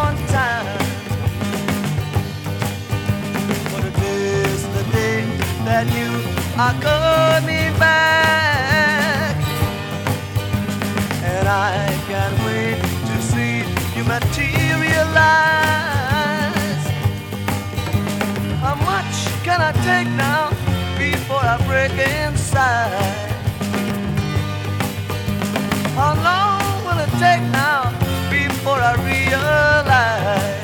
on time. But it is the day that you are coming back, and I can't wait to see you materialize. How much can I take now before I break inside? How long will it take now before I realize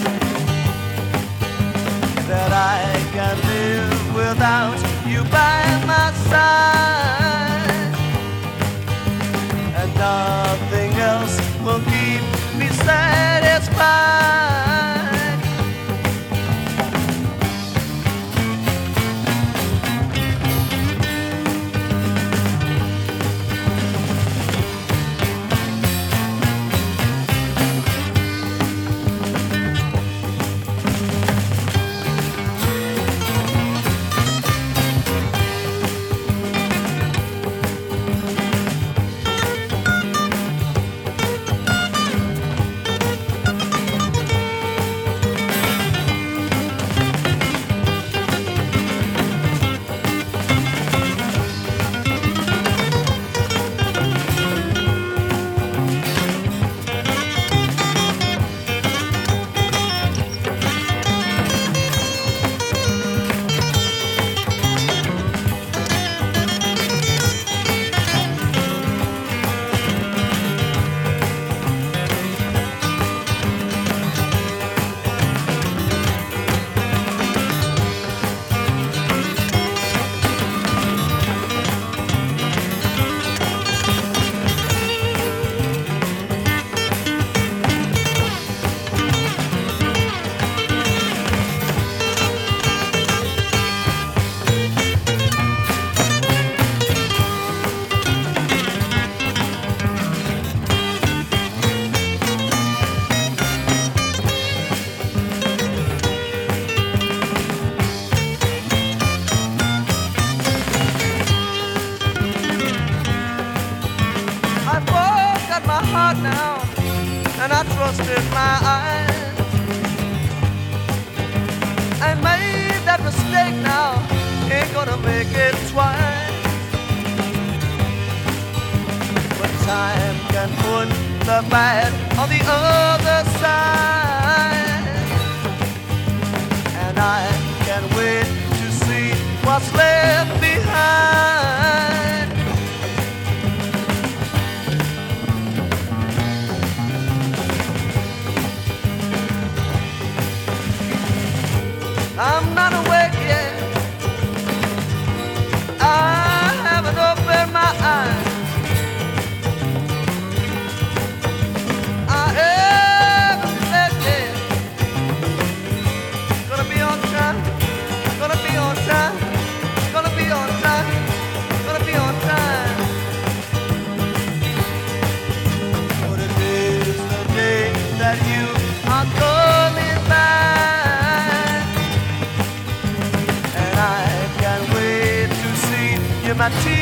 that I can't live without you by my side, and nothing else will keep me satisfied? Now, and I trusted my eyes. I made that mistake now, ain't gonna make it twice. But time can put the bad on the other side, and I can't wait to see what's left behind. I'm not awake yet, I haven't opened my eyes. I haven't slept yet. Gonna be on time, gonna be on time, gonna be on time, gonna be on time. But it is the day that you are coming back, my